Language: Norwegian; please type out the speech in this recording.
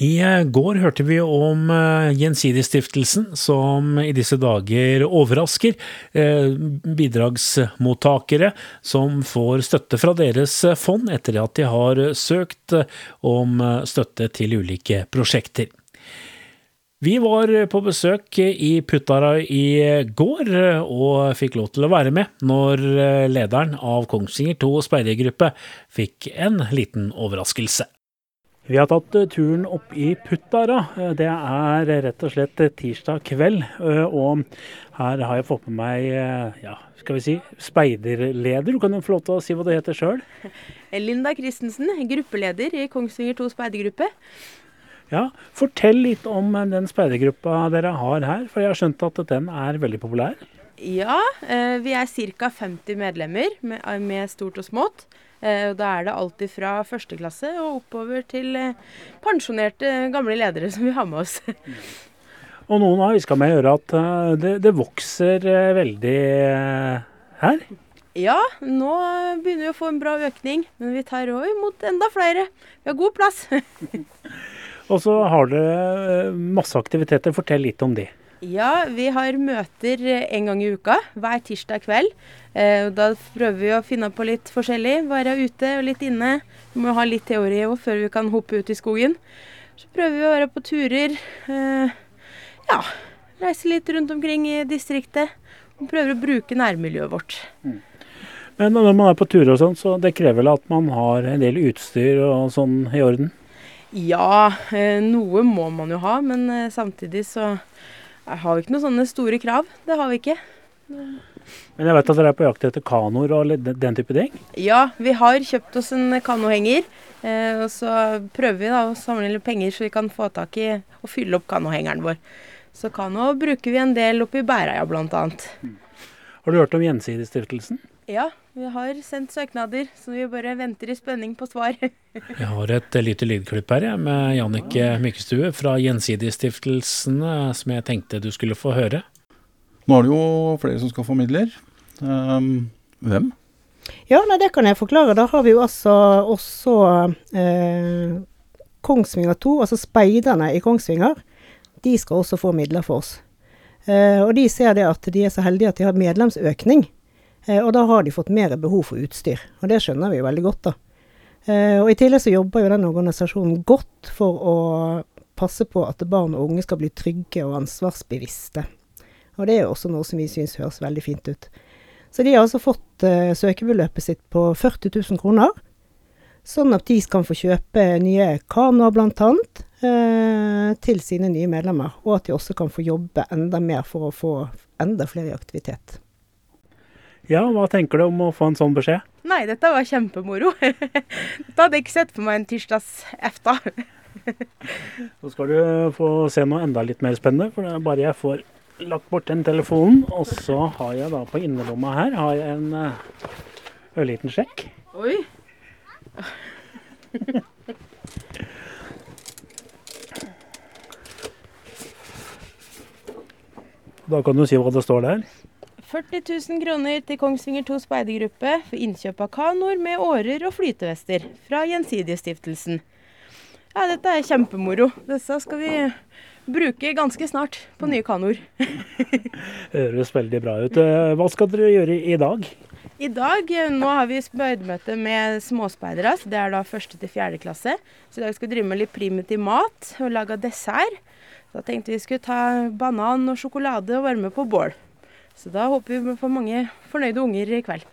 I går hørte vi om Gjensidigestiftelsen som I disse dager overrasker bidragsmottakere som får støtte fra deres fond etter at de har søkt om støtte til ulike prosjekter. Vi var på besøk I Puttara I går og fikk lov til å være med når lederen av Kongsvinger 2 speidergruppe fikk en liten overraskelse. Vi har tatt turen opp I Puttara. Det rett og slett tirsdag kveld, og her har jeg fått med meg, skal vi si, speiderleder. Du kan jo få lov til å si hva du heter selv. Linda Kristensen, gruppeleder I Kongsvinger 2 speidergruppe. Ja, fortell litt om den speidergruppa dere har her, for jeg har skjønt at den veldig populær. Ja, vi cirka 50 medlemmer med stort og smått. Og da det alltid fra første klasse og oppover til pensjonerte gamle ledere som vi har med oss. Og noen har visket meg gjøre at det vokser veldig her. Ja, nå begynner vi å få en bra økning, men vi tar også imot enda flere. Vi har god plass. Og så har dere masse aktiviteter. Fortell litt om de. Ja, vi har møter en gang I uka, hver tirsdag kveld. Da prøver vi å finne på litt forskjellig, være ute og litt inne. Vi må ha litt teori også, før vi kan hoppe ut I skogen. Så prøver vi å være på turer, reise litt rundt omkring I distriktet, og prøver å bruke nærmiljøet vårt. Men når man på turer og sånn, så det krever vel at man har en del utstyr og sånn I orden? Ja, noe må man jo ha, men samtidig så har vi ikke noen sånne store krav. Det har vi ikke. Men jeg vet at dere på jakt etter kanoer og den type ting? Ja, vi har kjøpt oss en kanohenger, og så prøver vi da å samle litt penger så vi kan få tak I og fylle opp kanohengeren vår. Så kano bruker vi en del oppe I Bæreia blant annet. Har du hørt om Gjensidigestiftelsen? Ja, vi har sendt søknader, så vi bare venter I spenning på svar. Jeg har et lite lydklipp her med Jannicke Mykestue fra Gjensidigestiftelsen som jeg tenkte du skulle få høre. Nå det jo flere som skal få midler. Hvem? Ja, det kan jeg forklare. Da har vi jo også Kongsvinger 2, altså speiderne I Kongsvinger. De skal også få midler for oss. Og de ser det at de så heldige at de har medlemsøkning. Og da har de fått mer behov for utstyr. Og det skjønner vi jo veldig godt da. Og I tillegg så jobber jo den organisasjonen godt for å passe på at barn og unge skal bli trygge og ansvarsbevisste. Og det jo også noe som vi synes høres veldig fint ut. Så de har altså fått søkebeløpet sitt på 40 000 kroner, sånn at de kan få kjøpe nye kanoer blant annet til sine nye medlemmer, og at de også kan få jobbe enda mer for å få enda flere I aktivitet. Ja, hva tenker du om å få en sånn beskjed? Nei, dette var kjempemoro. Dette hadde jeg ikke sett for meg en tirsdags efta. Så skal du få se noe enda litt mer spennende, for det bare jeg får lagt bort den telefonen, og så har jeg da på innerlomma her har jeg en ørliten sjekk. Oi! Da kan du si hva det står der. 40 000 kroner til Kongsvinger 2 speidergruppe for innkjøp av kanoer med årer og flytevester fra Gjensidigestiftelsen. Ja, dette kjempemoro. Disse skal vi bruke ganske snart på nye kanoer. Høres veldig bra ut. Hva skal dere gjøre I dag? I dag, nå har vi speidermøte med småspeidere, så det da 1. til 4. klasse. Så I dag skal vi drive med litt primitiv mat og lage dessert. Så da tenkte vi skulle ta banan og sjokolade og være med på bål. Så da håper vi får mange fornøyde unger I kveld.